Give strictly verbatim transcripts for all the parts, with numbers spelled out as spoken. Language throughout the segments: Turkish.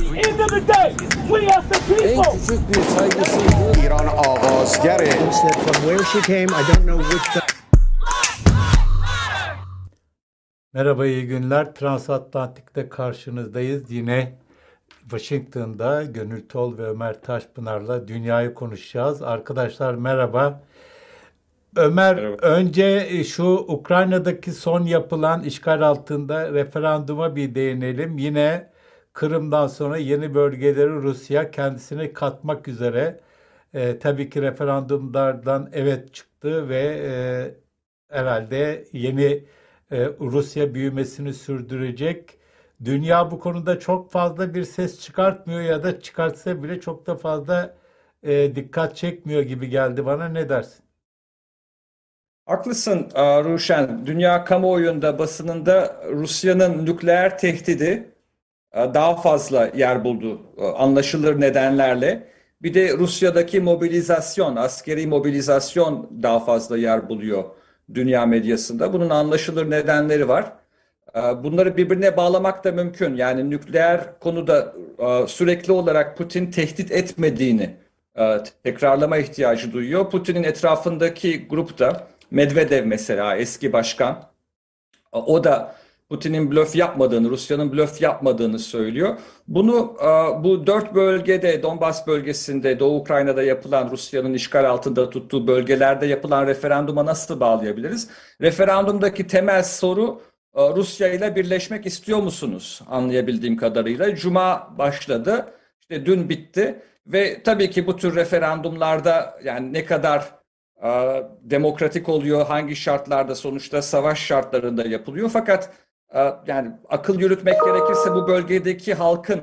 end of the day, we as the En people. küçük bir saygısızlık. İran آغازگر said from where she came, I don't know which. Merhaba, iyi günler. Transatlantik'te karşınızdayız. Yine Washington'da Gönül Tol ve Ömer Taşpınar'la dünyayı konuşacağız. Arkadaşlar merhaba. Ömer, Merhaba. önce şu Ukrayna'daki son yapılan işgal altında referanduma bir değinelim. Yine Kırım'dan sonra yeni bölgeleri Rusya kendisine katmak üzere. Ee, tabii ki referandumlardan evet çıktı ve e, herhalde yeni e, Rusya büyümesini sürdürecek. Dünya bu konuda çok fazla bir ses çıkartmıyor ya da çıkartsa bile çok da fazla e, dikkat çekmiyor gibi geldi bana. Ne dersin? Haklısın e, Ruşen. Dünya kamuoyunda, basınında Rusya'nın nükleer tehdidi e, daha fazla yer buldu e, anlaşılır nedenlerle. Bir de Rusya'daki mobilizasyon, askeri mobilizasyon daha fazla yer buluyor dünya medyasında. Bunun anlaşılır nedenleri var. E, Bunları birbirine bağlamak da mümkün. Yani nükleer konuda e, sürekli olarak Putin tehdit etmediğini e, tekrarlama ihtiyacı duyuyor. Putin'in etrafındaki grupta Medvedev mesela eski başkan, o da Putin'in blöf yapmadığını, Rusya'nın blöf yapmadığını söylüyor. Bunu bu dört bölgede, Donbas bölgesinde, Doğu Ukrayna'da yapılan, Rusya'nın işgal altında tuttuğu bölgelerde yapılan referanduma nasıl bağlayabiliriz? Referandumdaki temel soru Rusya ile birleşmek istiyor musunuz? Anlayabildiğim kadarıyla. Cuma başladı, işte dün bitti ve tabii ki bu tür referandumlarda yani ne kadar demokratik oluyor, hangi şartlarda, sonuçta savaş şartlarında yapılıyor. Fakat yani akıl yürütmek gerekirse bu bölgedeki halkın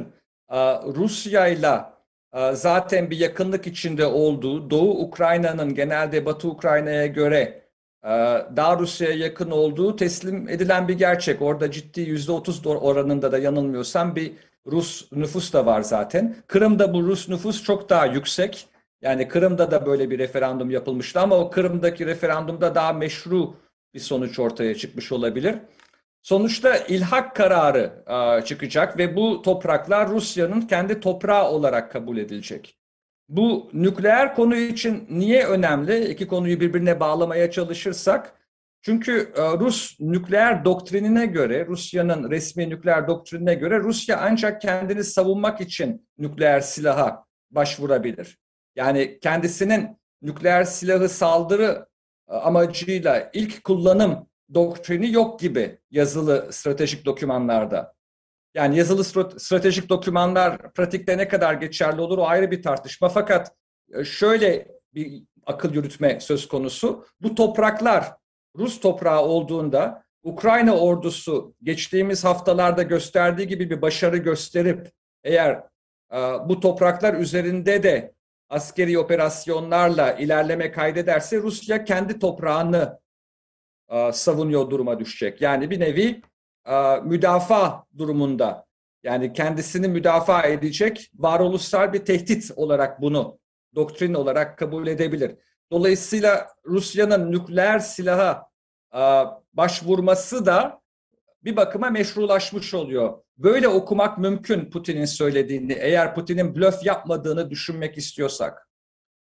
Rusya'yla zaten bir yakınlık içinde olduğu, Doğu Ukrayna'nın genelde Batı Ukrayna'ya göre daha Rusya'ya yakın olduğu teslim edilen bir gerçek. Orada ciddi yüzde otuz oranında da yanılmıyorsam bir Rus nüfus da var zaten. Kırım'da bu Rus nüfus çok daha yüksek. Yani Kırım'da da böyle bir referandum yapılmıştı ama o Kırım'daki referandumda daha meşru bir sonuç ortaya çıkmış olabilir. Sonuçta ilhak kararı çıkacak ve bu topraklar Rusya'nın kendi toprağı olarak kabul edilecek. Bu nükleer konu için niye önemli? İki konuyu birbirine bağlamaya çalışırsak. Çünkü Rus nükleer doktrinine göre, Rusya'nın resmi nükleer doktrinine göre Rusya ancak kendini savunmak için nükleer silaha başvurabilir. Yani kendisinin nükleer silahı saldırı amacıyla ilk kullanım doktrini yok gibi yazılı stratejik dokümanlarda. Yani yazılı stratejik dokümanlar pratikte ne kadar geçerli olur o ayrı bir tartışma. Fakat şöyle bir akıl yürütme söz konusu. Bu topraklar Rus toprağı olduğunda Ukrayna ordusu geçtiğimiz haftalarda gösterdiği gibi bir başarı gösterip eğer bu topraklar üzerinde de askeri operasyonlarla ilerleme kaydederse Rusya kendi toprağını e, savunuyor duruma düşecek. Yani bir nevi e, müdafaa durumunda, yani kendisini müdafaa edecek varoluşsal bir tehdit olarak bunu doktrin olarak kabul edebilir. Dolayısıyla Rusya'nın nükleer silaha e, başvurması da bir bakıma meşrulaşmış oluyor. Böyle okumak mümkün Putin'in söylediğini, eğer Putin'in blöf yapmadığını düşünmek istiyorsak.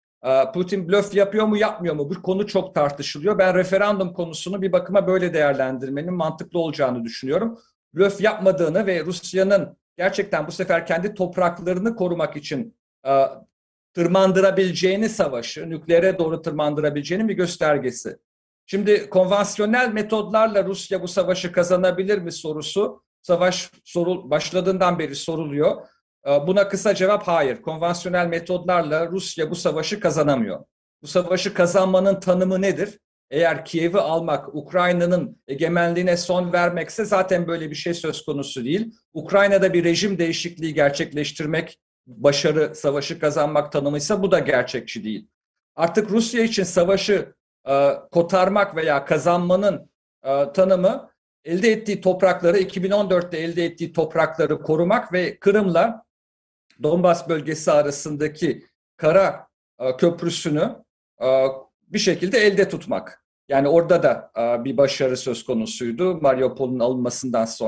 Putin blöf yapıyor mu yapmıyor mu? Bu konu çok tartışılıyor. Ben referandum konusunu bir bakıma böyle değerlendirmenin mantıklı olacağını düşünüyorum. Blöf yapmadığını ve Rusya'nın gerçekten bu sefer kendi topraklarını korumak için tırmandırabileceğini savaşı, nükleere doğru tırmandırabileceğinin bir göstergesi. Şimdi konvansiyonel metodlarla Rusya bu savaşı kazanabilir mi sorusu savaş soru, başladığından beri soruluyor. Buna kısa cevap hayır. Konvansiyonel metodlarla Rusya bu savaşı kazanamıyor. Bu savaşı kazanmanın tanımı nedir? Eğer Kiev'i almak, Ukrayna'nın egemenliğine son vermekse zaten böyle bir şey söz konusu değil. Ukrayna'da bir rejim değişikliği gerçekleştirmek, başarı, savaşı kazanmak tanımıysa bu da gerçekçi değil. Artık Rusya için savaşı e, kotarmak veya kazanmanın e, tanımı elde ettiği toprakları, iki bin on dörtte elde ettiği toprakları korumak ve Kırım'la Donbas bölgesi arasındaki kara e, köprüsünü e, bir şekilde elde tutmak. Yani orada da e, bir başarı söz konusuydu Mariupol'un alınmasından sonra.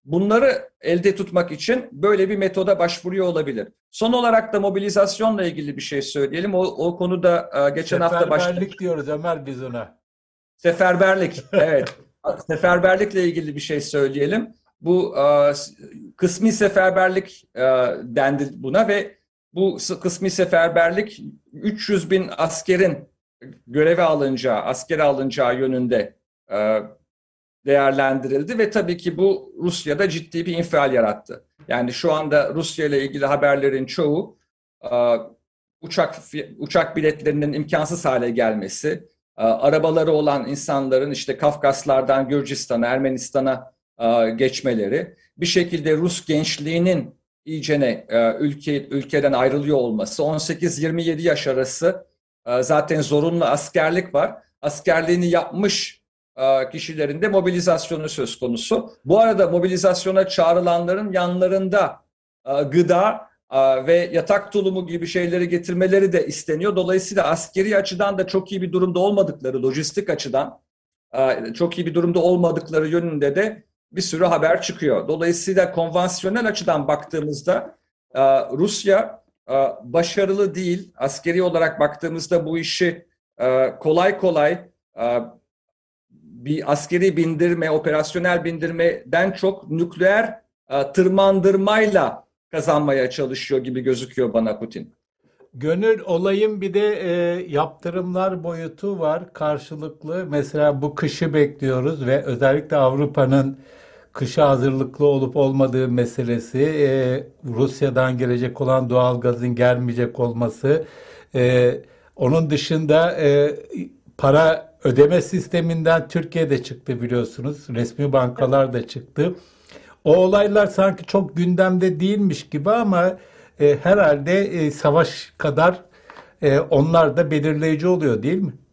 Bunları elde tutmak için böyle bir metoda başvuruyor olabilir. Son olarak da mobilizasyonla ilgili bir şey söyleyelim. O, o konuda e, geçen hafta başladık. Seferberlik diyoruz Ömer biz ona. Seferberlik, evet. Seferberlikle ilgili bir şey söyleyelim. Bu e, kısmi seferberlik e, dendi buna ve bu kısmi seferberlik üç yüz bin askerin göreve alınacağı, askere alınacağı yönünde e, değerlendirildi ve tabii ki bu Rusya'da ciddi bir infial yarattı. Yani şu anda Rusya ile ilgili haberlerin çoğu e, uçak uçak biletlerinin imkansız hale gelmesi, e, arabaları olan insanların işte Kafkaslardan Gürcistan'a, Ermenistan'a e, geçmeleri, bir şekilde Rus gençliğinin iyicene e, ülke ülkeden ayrılıyor olması, on sekiz yirmi yedi yaş arası e, zaten zorunlu askerlik var. Askerliğini yapmış kişilerin de mobilizasyonu söz konusu. Bu arada mobilizasyona çağrılanların yanlarında gıda ve yatak tulumu gibi şeyleri getirmeleri de isteniyor. Dolayısıyla askeri açıdan da çok iyi bir durumda olmadıkları, lojistik açıdan çok iyi bir durumda olmadıkları yönünde de bir sürü haber çıkıyor. Dolayısıyla konvansiyonel açıdan baktığımızda Rusya başarılı değil. Askeri olarak baktığımızda bu işi kolay kolay bir askeri bindirme, operasyonel bindirmeden çok nükleer e, tırmandırmayla kazanmaya çalışıyor gibi gözüküyor bana Putin. Gönül, olayın bir de e, yaptırımlar boyutu var karşılıklı. Mesela bu kışı bekliyoruz ve özellikle Avrupa'nın kışa hazırlıklı olup olmadığı meselesi, e, Rusya'dan gelecek olan doğalgazın gelmeyecek olması, e, onun dışında e, para ödeme sisteminden Türkiye'de çıktı biliyorsunuz. Resmi bankalar da çıktı. O olaylar sanki çok gündemde değilmiş gibi ama e, herhalde e, savaş kadar e, onlar da belirleyici oluyor değil mi?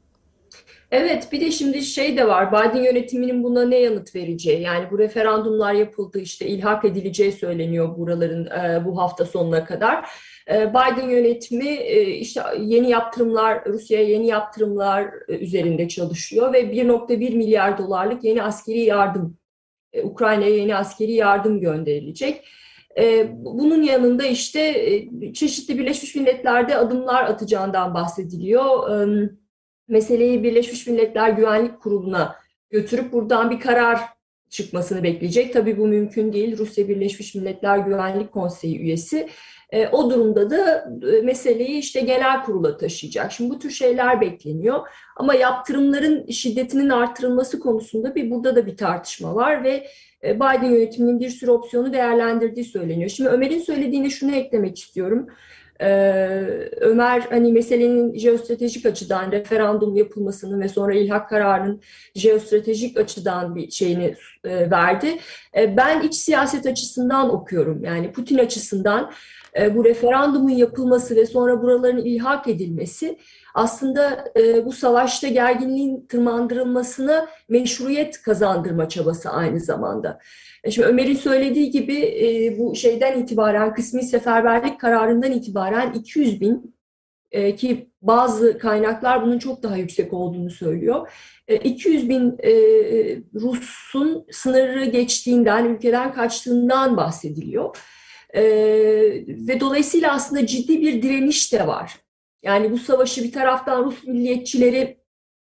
Evet, bir de şimdi şey de var. Biden yönetiminin buna ne yanıt vereceği. Yani bu referandumlar yapıldı, işte ilhak edileceği söyleniyor buraların e, bu hafta sonuna kadar. E, Biden yönetimi e, işte yeni yaptırımlar, Rusya'ya yeni yaptırımlar e, üzerinde çalışıyor ve bir nokta bir milyar dolarlık yeni askeri yardım, e, Ukrayna'ya yeni askeri yardım gönderilecek. E, bunun yanında işte e, çeşitli Birleşmiş Milletler'de adımlar atacağından bahsediliyor. E, meseleyi Birleşmiş Milletler Güvenlik Kurulu'na götürüp buradan bir karar çıkmasını bekleyecek. Tabii bu mümkün değil. Rusya Birleşmiş Milletler Güvenlik Konseyi üyesi. E, o durumda da e, meseleyi işte genel kurula taşıyacak. Şimdi bu tür şeyler bekleniyor. Ama yaptırımların şiddetinin artırılması konusunda bir burada da bir tartışma var ve e, Biden yönetiminin bir sürü opsiyonu değerlendirdiği söyleniyor. Şimdi Ömer'in söylediğine şunu eklemek istiyorum. Ee, Ömer hani meselenin jeostratejik açıdan referandum yapılmasını ve sonra ilhak kararının jeostratejik açıdan bir şeyini e, verdi. E, ben iç siyaset açısından okuyorum. Yani Putin açısından e, bu referandumun yapılması ve sonra buraların ilhak edilmesi aslında e, bu savaşta gerginliğin tırmandırılmasına meşruiyet kazandırma çabası aynı zamanda. Şimdi Ömer'in söylediği gibi e, bu şeyden itibaren, kısmi seferberlik kararından itibaren iki yüz bin e, ki bazı kaynaklar bunun çok daha yüksek olduğunu söylüyor. E, iki yüz bin e, Rus'un sınırı geçtiğinden, ülkeden kaçtığından bahsediliyor. E, ve dolayısıyla aslında ciddi bir direniş de var. Yani bu savaşı bir taraftan Rus milliyetçileri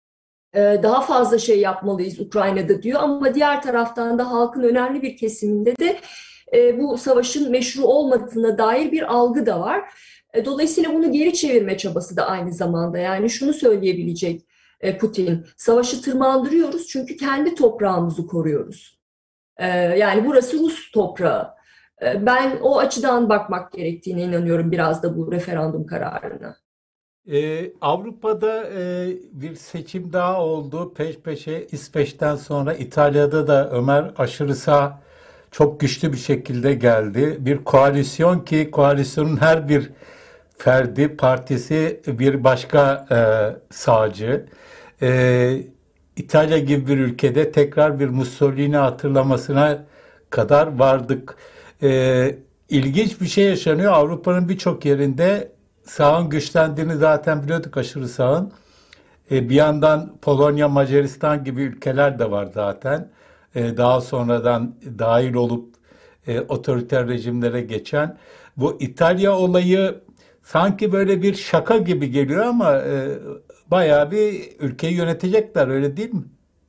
daha fazla şey yapmalıyız Ukrayna'da diyor ama diğer taraftan da halkın önemli bir kesiminde de bu savaşın meşru olmadığına dair bir algı da var. Dolayısıyla bunu geri çevirme çabası da aynı zamanda. Yani şunu söyleyebilecek Putin, savaşı tırmandırıyoruz çünkü kendi toprağımızı koruyoruz. Yani burası Rus toprağı. Ben o açıdan bakmak gerektiğine inanıyorum biraz da bu referandum kararına. Ee, Avrupa'da e, bir seçim daha oldu peş peşe. İsveç'ten sonra İtalya'da da Ömer aşırı sağ çok güçlü bir şekilde geldi. Bir koalisyon ki koalisyonun her bir ferdi, partisi bir başka e, sağcı. E, İtalya gibi bir ülkede tekrar bir Mussolini hatırlamasına kadar vardık. E, ilginç bir şey yaşanıyor. Avrupa'nın birçok yerinde sağın güçlendiğini zaten biliyorduk, aşırı sağın. E, bir yandan Polonya, Macaristan gibi ülkeler de var zaten. E, daha sonradan dahil olup e, otoriter rejimlere geçen. Bu İtalya olayı sanki böyle bir şaka gibi geliyor ama e, bayağı bir ülkeyi yönetecekler, öyle değil mi?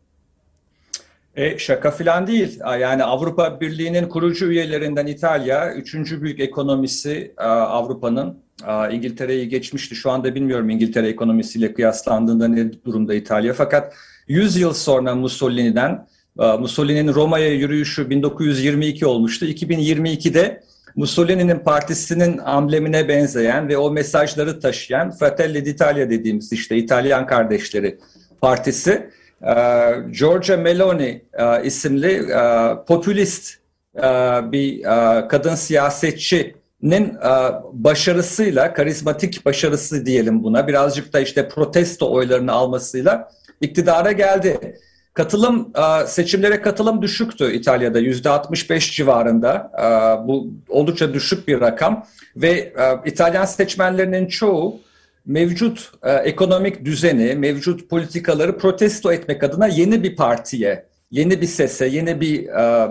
E, şaka filan değil. Yani Avrupa Birliği'nin kurucu üyelerinden İtalya, üçüncü büyük ekonomisi Avrupa'nın. İngiltere'yi geçmişti. Şu anda bilmiyorum İngiltere ekonomisiyle kıyaslandığında ne durumda İtalya. Fakat yüz yıl sonra Mussolini'den, Mussolini'nin Roma'ya yürüyüşü bin dokuz yüz yirmi iki olmuştu. iki bin yirmi ikide Mussolini'nin partisinin amblemine benzeyen ve o mesajları taşıyan Fratelli d'Italia dediğimiz işte İtalyan Kardeşleri Partisi, Giorgia Meloni isimli popülist bir kadın siyasetçinin başarısıyla, karizmatik başarısı diyelim buna, birazcık da işte protesto oylarını almasıyla iktidara geldi. Katılım, seçimlere katılım düşüktü İtalya'da, yüzde altmış beş civarında. Bu oldukça düşük bir rakam ve İtalyan seçmenlerinin çoğu mevcut e, ekonomik düzeni, mevcut politikaları protesto etmek adına yeni bir partiye, yeni bir sese, yeni bir e, e,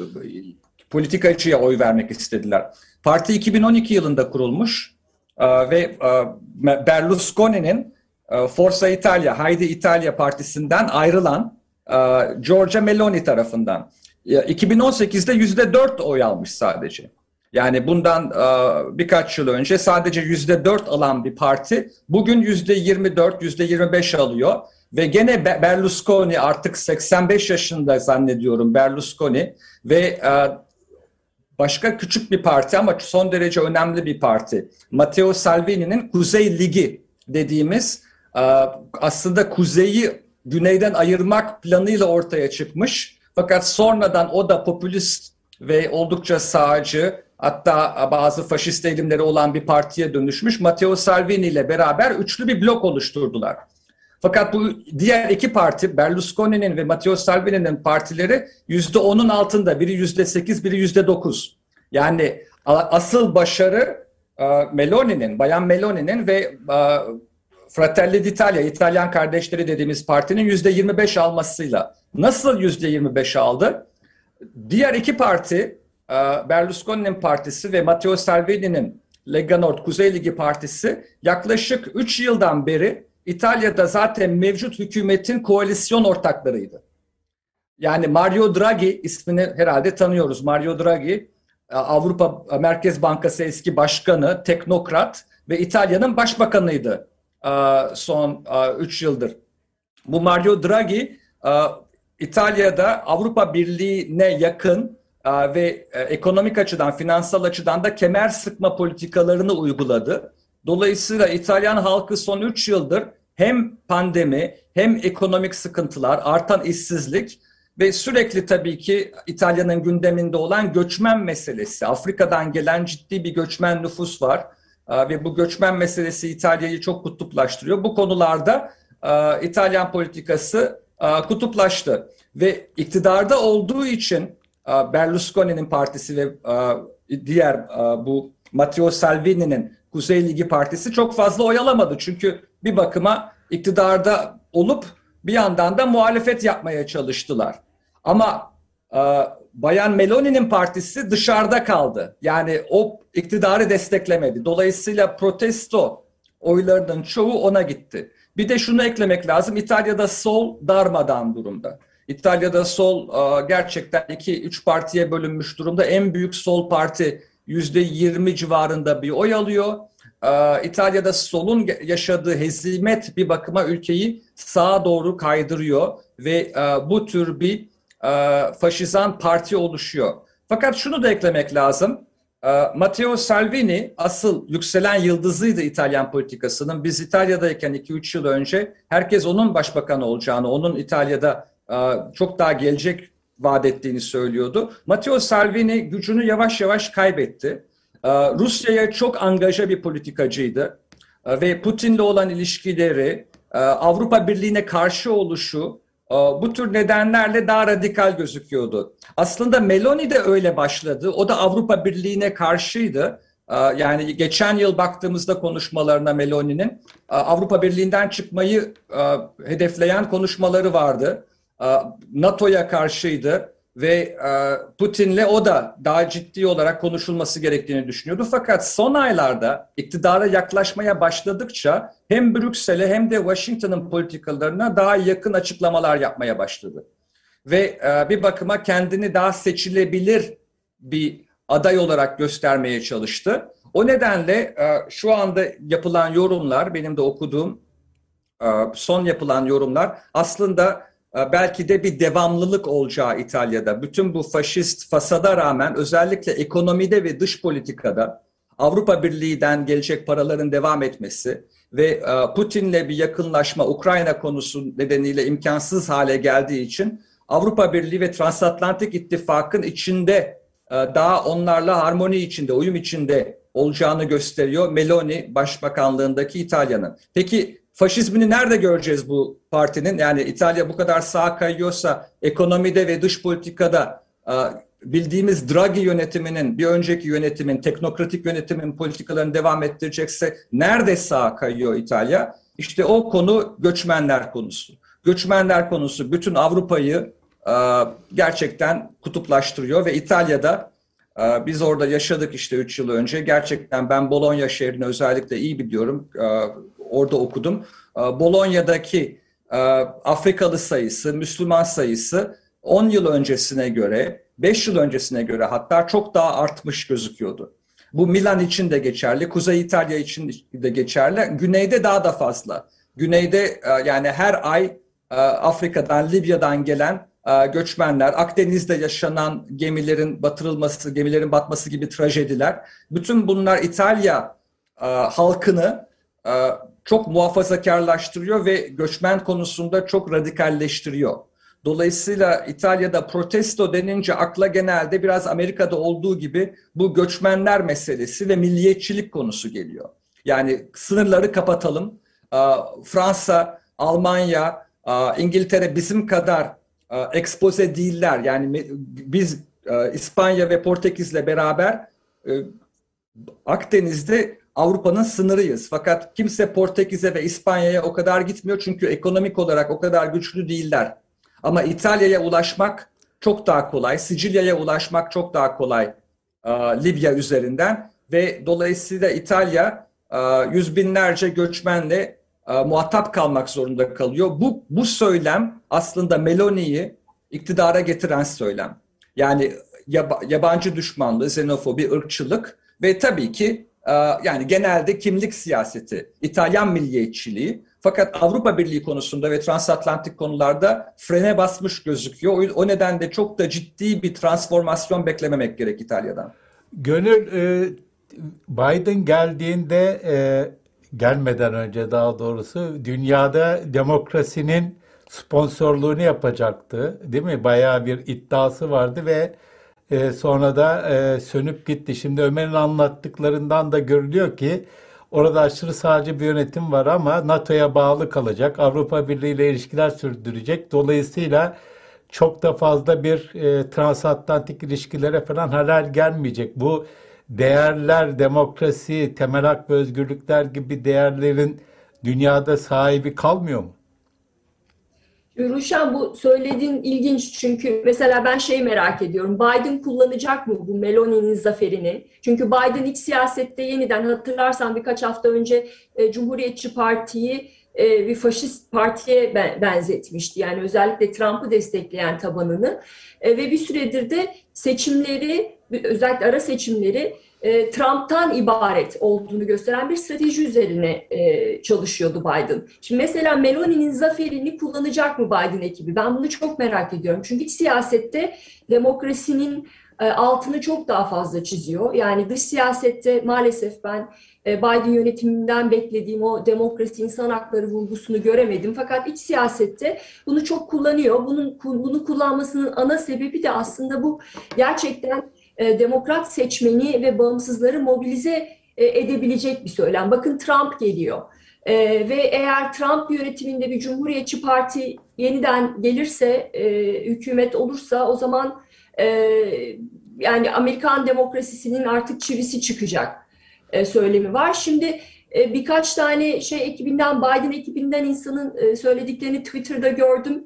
politikacıya oy vermek istediler. Parti iki bin on iki yılında kurulmuş e, ve e, Berlusconi'nin e, Forza Italia, Haydi İtalya partisinden ayrılan e, Giorgia Meloni tarafından. E, iki bin on sekizde yüzde dört oy almış sadece. Yani bundan uh, birkaç yıl önce sadece yüzde dört alan bir parti bugün yüzde yirmi dört, yüzde yirmi beş alıyor ve gene Berlusconi artık seksen beş yaşında zannediyorum Berlusconi ve uh, başka küçük bir parti ama son derece önemli bir parti. Matteo Salvini'nin Kuzey Ligi dediğimiz uh, aslında kuzeyi güneyden ayırmak planıyla ortaya çıkmış. Fakat sonradan o da popülist ve oldukça sağcı, hatta bazı faşist eğilimleri olan bir partiye dönüşmüş. Matteo Salvini ile beraber üçlü bir blok oluşturdular. Fakat bu diğer iki parti, Berlusconi'nin ve Matteo Salvini'nin partileri yüzde onun altında. Biri yüzde sekiz, biri yüzde dokuz. Yani asıl başarı Meloni'nin, Bayan Meloni'nin ve Fratelli d'Italia, İtalyan Kardeşleri dediğimiz partinin yüzde yirmi beş almasıyla. Nasıl yüzde yirmi beş aldı? Diğer iki parti, Berlusconi'nin partisi ve Matteo Salvini'nin Lega Nord, Kuzey Ligi partisi yaklaşık üç yıldan beri İtalya'da zaten mevcut hükümetin koalisyon ortaklarıydı. Yani Mario Draghi ismini herhalde tanıyoruz. Mario Draghi, Avrupa Merkez Bankası eski başkanı, teknokrat ve İtalya'nın başbakanıydı son üç yıldır. Bu Mario Draghi İtalya'da Avrupa Birliği'ne yakın ve ekonomik açıdan, finansal açıdan da kemer sıkma politikalarını uyguladı. Dolayısıyla İtalyan halkı son üç yıldır hem pandemi hem ekonomik sıkıntılar, artan işsizlik ve sürekli tabii ki İtalya'nın gündeminde olan göçmen meselesi. Afrika'dan gelen ciddi bir göçmen nüfus var ve bu göçmen meselesi İtalya'yı çok kutuplaştırıyor. Bu konularda İtalyan politikası kutuplaştı ve iktidarda olduğu için Berlusconi'nin partisi ve diğer bu Matteo Salvini'nin Kuzey Ligi partisi çok fazla oy alamadı. Çünkü bir bakıma iktidarda olup bir yandan da muhalefet yapmaya çalıştılar. Ama Bayan Meloni'nin partisi dışarıda kaldı. Yani o iktidarı desteklemedi. Dolayısıyla protesto oylarının çoğu ona gitti. Bir de şunu eklemek lazım. İtalya'da sol darmadağın durumda. İtalya'da sol gerçekten iki üç partiye bölünmüş durumda. En büyük sol parti yüzde yirmi civarında bir oy alıyor. İtalya'da solun yaşadığı hezimet bir bakıma ülkeyi sağa doğru kaydırıyor ve bu tür bir faşizan parti oluşuyor. Fakat şunu da eklemek lazım. Matteo Salvini asıl yükselen yıldızıydı İtalyan politikasının. Biz İtalya'dayken iki üç yıl önce herkes onun başbakan olacağını, onun İtalya'da çok daha gelecek vaat ettiğini söylüyordu. Matteo Salvini gücünü yavaş yavaş kaybetti. Rusya'ya çok angaja bir politikacıydı ve Putin'le olan ilişkileri, Avrupa Birliği'ne karşı oluşu bu tür nedenlerle daha radikal gözüküyordu. Aslında Meloni de öyle başladı. O da Avrupa Birliği'ne karşıydı. Yani geçen yıl baktığımızda konuşmalarına Meloni'nin Avrupa Birliği'nden çıkmayı hedefleyen konuşmaları vardı. NATO'ya karşıydı. ve e, Putin'le o da daha ciddi olarak konuşulması gerektiğini düşünüyordu. Fakat son aylarda iktidara yaklaşmaya başladıkça hem Brüksel'e hem de Washington'ın politikalarına daha yakın açıklamalar yapmaya başladı. Ve e, bir bakıma kendini daha seçilebilir bir aday olarak göstermeye çalıştı. O nedenle e, şu anda yapılan yorumlar, benim de okuduğum e, son yapılan yorumlar aslında e, belki de bir devamlılık olacağı İtalya'da. Bütün bu faşist fasada rağmen özellikle ekonomide ve dış politikada Avrupa Birliği'den gelecek paraların devam etmesi ve e, Putin'le bir yakınlaşma Ukrayna konusu nedeniyle imkansız hale geldiği için Avrupa Birliği ve Transatlantik İttifak'ın içinde daha onlarla harmoni içinde, uyum içinde olacağını gösteriyor Meloni Başbakanlığındaki İtalya'nın. Peki faşizmini nerede göreceğiz bu partinin? Yani İtalya bu kadar sağa kayıyorsa ekonomide ve dış politikada bildiğimiz Draghi yönetiminin, bir önceki yönetimin, teknokratik yönetimin politikalarını devam ettirecekse nerede sağa kayıyor İtalya? İşte o konu göçmenler konusu. Göçmenler konusu bütün Avrupa'yı gerçekten kutuplaştırıyor ve İtalya'da biz orada yaşadık işte üç yıl önce. Gerçekten ben Bologna şehrini özellikle iyi biliyorum. Orada okudum. Bolonya'daki Afrikalı sayısı, Müslüman sayısı on yıl öncesine göre, beş yıl öncesine göre hatta çok daha artmış gözüküyordu. Bu Milan için de geçerli, Kuzey İtalya için de geçerli. Güneyde daha da fazla. Güneyde yani her ay Afrika'dan, Libya'dan gelen göçmenler, Akdeniz'de yaşanan gemilerin batırılması, gemilerin batması gibi trajediler. Bütün bunlar İtalya halkını çok muhafazakarlaştırıyor ve göçmen konusunda çok radikalleştiriyor. Dolayısıyla İtalya'da protesto denince akla genelde biraz Amerika'da olduğu gibi bu göçmenler meselesi ve milliyetçilik konusu geliyor. Yani sınırları kapatalım. Fransa, Almanya, İngiltere bizim kadar ekspoze değiller. Yani biz İspanya ve Portekiz'le beraber Akdeniz'de Avrupa'nın sınırıyız. Fakat kimse Portekiz'e ve İspanya'ya o kadar gitmiyor çünkü ekonomik olarak o kadar güçlü değiller. Ama İtalya'ya ulaşmak çok daha kolay. Sicilya'ya ulaşmak çok daha kolay Libya üzerinden ve dolayısıyla İtalya yüz binlerce göçmenle muhatap kalmak zorunda kalıyor. Bu, bu söylem aslında Meloni'yi iktidara getiren söylem. Yani yab yabancı düşmanlığı, xenofobi, ırkçılık ve tabii ki yani genelde kimlik siyaseti, İtalyan milliyetçiliği. Fakat Avrupa Birliği konusunda ve transatlantik konularda frene basmış gözüküyor. O nedenle çok da ciddi bir transformasyon beklememek gerek İtalya'dan. Gönül, Biden geldiğinde, gelmeden önce daha doğrusu dünyada demokrasinin sponsorluğunu yapacaktı, değil mi? Bayağı bir iddiası vardı ve sonra da sönüp gitti. Şimdi Ömer'in anlattıklarından da görülüyor ki orada aşırı sağcı bir yönetim var ama NATO'ya bağlı kalacak, Avrupa Birliği ile ilişkiler sürdürecek. Dolayısıyla çok da fazla bir e, transatlantik ilişkilere falan halel gelmeyecek. Bu değerler, demokrasi, temel hak ve özgürlükler gibi değerlerin dünyada sahibi kalmıyor mu? Ruşen, bu söylediğin ilginç çünkü mesela ben şey merak ediyorum. Biden kullanacak mı bu Meloni'nin zaferini? Çünkü Biden iç siyasette yeniden, hatırlarsan birkaç hafta önce e, Cumhuriyetçi Parti'yi e, bir faşist partiye ben, benzetmişti. Yani özellikle Trump'ı destekleyen tabanını e, ve bir süredir de seçimleri, özellikle ara seçimleri e, Trump'tan ibaret olduğunu gösteren bir strateji üzerine e, çalışıyordu Biden. Şimdi mesela Meloni'nin zaferini kullanacak mı Biden ekibi? Ben bunu çok merak ediyorum. Çünkü iç siyasette demokrasinin e, altını çok daha fazla çiziyor. Yani dış siyasette maalesef ben e, Biden yönetiminden beklediğim o demokrasi, insan hakları vurgusunu göremedim. Fakat iç siyasette bunu çok kullanıyor. Bunun bunu kullanmasının ana sebebi de aslında bu gerçekten E, demokrat seçmeni ve bağımsızları mobilize e, edebilecek bir söylem. Bakın Trump geliyor e, ve eğer Trump yönetiminde bir Cumhuriyetçi Parti yeniden gelirse, e, hükümet olursa o zaman e, yani Amerikan demokrasisinin artık çivisi çıkacak e, söylemi var. Şimdi e, birkaç tane şey ekibinden, Biden ekibinden insanın e, söylediklerini Twitter'da gördüm.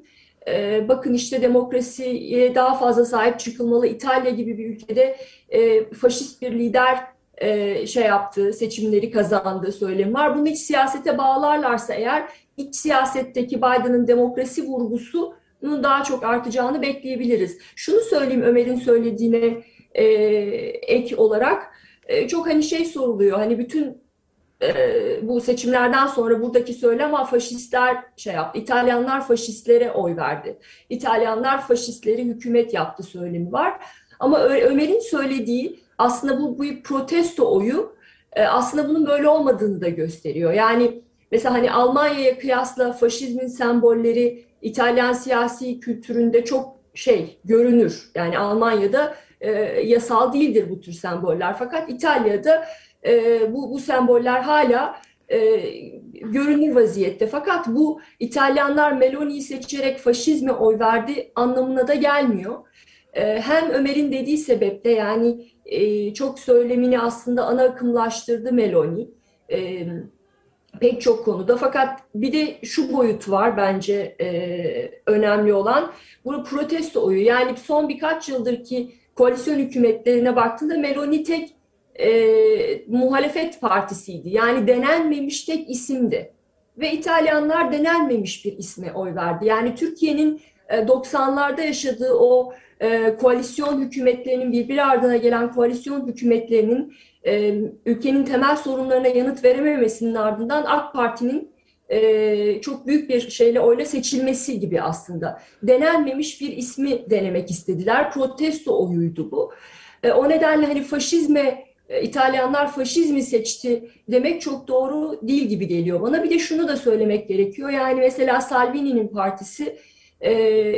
e, bakın işte demokrasiye daha fazla sahip çıkılmalı. İtalya gibi bir ülkede e, faşist bir lider e, şey yaptı, seçimleri kazandığı söylemi var. Bunu iç siyasete bağlarlarsa eğer iç siyasetteki Biden'ın demokrasi vurgusunun daha çok artacağını bekleyebiliriz. Şunu söyleyeyim Ömer'in söylediğine e, ek olarak e, çok hani şey soruluyor, hani bütün e, bu seçimlerden sonra buradaki söylem, ama faşistler şey yaptı, İtalyanlar faşistlere oy verdi, İtalyanlar faşistleri hükümet yaptı söylemi var. Ama Ö- Ömer'in söylediği aslında bu, bu protesto oyu e, aslında bunun böyle olmadığını da gösteriyor. Yani mesela hani Almanya'ya kıyasla faşizmin sembolleri İtalyan siyasi kültüründe çok şey görünür. Yani Almanya'da e, yasal değildir bu tür semboller. Fakat İtalya'da e, bu, bu semboller hala e, görünür vaziyette. Fakat bu İtalyanlar Meloni'yi seçerek faşizme oy verdi anlamına da gelmiyor. E, hem Ömer'in dediği sebeple, yani e, çok söylemini aslında ana akımlaştırdı Meloni. E, Pek çok konuda. Fakat bir de şu boyut var bence e, önemli olan. Bu protesto oyu. Yani son birkaç yıldır ki koalisyon hükümetlerine baktığında Meloni tek e, muhalefet partisiydi. Yani denenmemiş tek isimdi. Ve İtalyanlar denenmemiş bir isme oy verdi. Yani Türkiye'nin e, doksanlarda yaşadığı o e, koalisyon hükümetlerinin, birbiri ardına gelen koalisyon hükümetlerinin e, ülkenin temel sorunlarına yanıt verememesinin ardından AK Parti'nin e, çok büyük bir şeyle oyla seçilmesi gibi aslında. Denenmemiş bir ismi denemek istediler. Protesto oyuydu bu. E, o nedenle hani faşizme, e, İtalyanlar faşizmi seçti demek çok doğru değil gibi geliyor bana. Bir de şunu da söylemek gerekiyor. Yani mesela Salvini'nin partisi e,